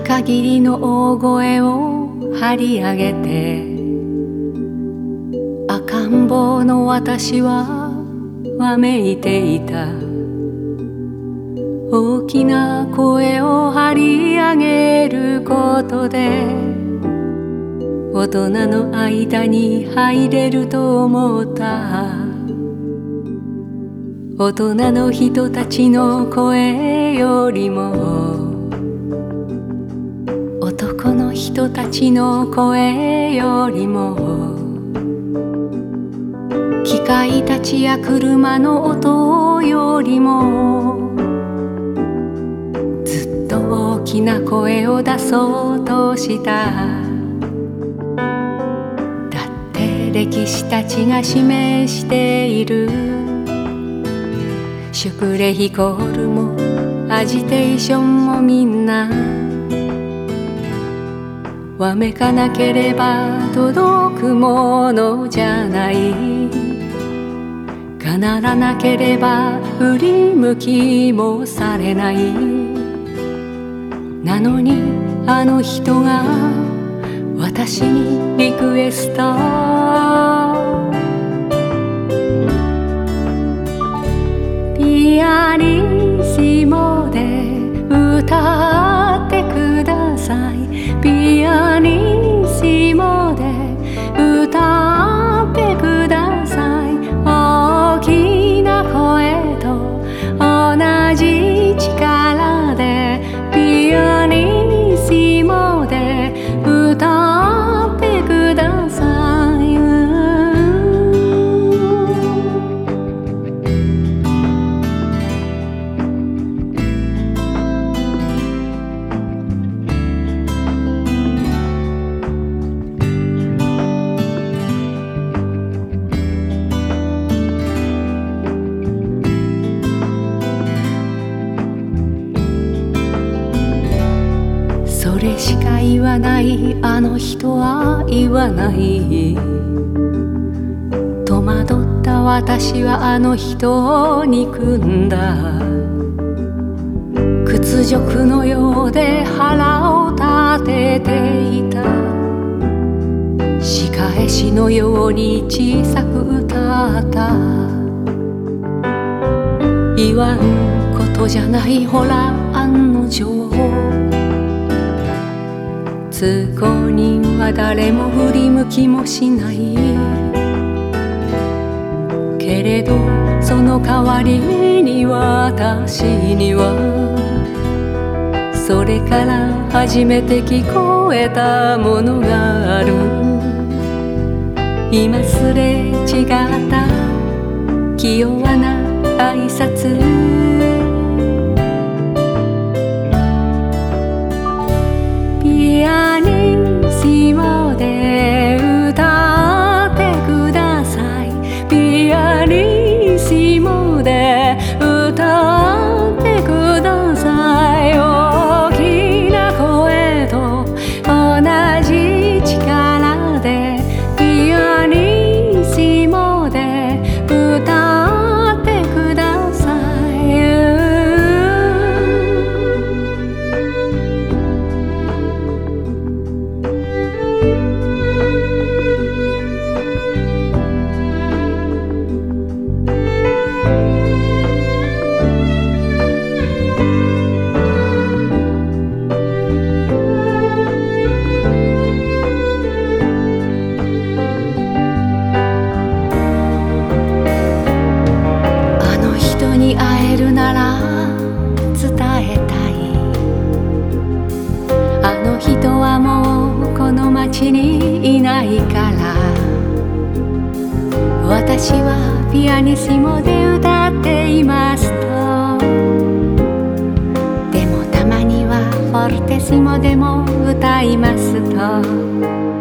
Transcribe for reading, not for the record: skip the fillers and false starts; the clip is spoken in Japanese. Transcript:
限りの大声を張り上げて、赤ん坊の私はわめいていた。大きな声を張り上げることで大人の間に入れると思った。大人の人たちの声よりも男の人たちの声よりも機械たちや車の音よりもずっと大きな声を出そうとした。だって歴史たちが示している。シュプレヒコールもアジテーションもみんなわめかなければ届くものじゃない。がならなければ振り向きもされない。なのにあの人が私にリクエスト。ピアニッシモで歌ってください。ピアニッシモで歌ってください。大きな声と同じ力でピアニッシモで歌ってください。それしか言わない。あの人は言わない。戸惑った私はあの人を憎んだ。屈辱のようで腹を立てていた。仕返しのように小さく歌った。言わんことじゃないほら案の定。通行人は誰も振り向きもしない。けれどその代わりに私にはそれから初めて聞こえたものがある。今すれ違った気弱な挨拶。ピアニッシモで歌ってください。ピアニッシモで歌ってください。大きな声と同じ力でピアニッシモで歌ってください。会えるなら伝えたい。あの人はもうこの街にいないから。私はピアニッシモで歌っていますと。でもたまにはフォルテッシモでも歌いますと。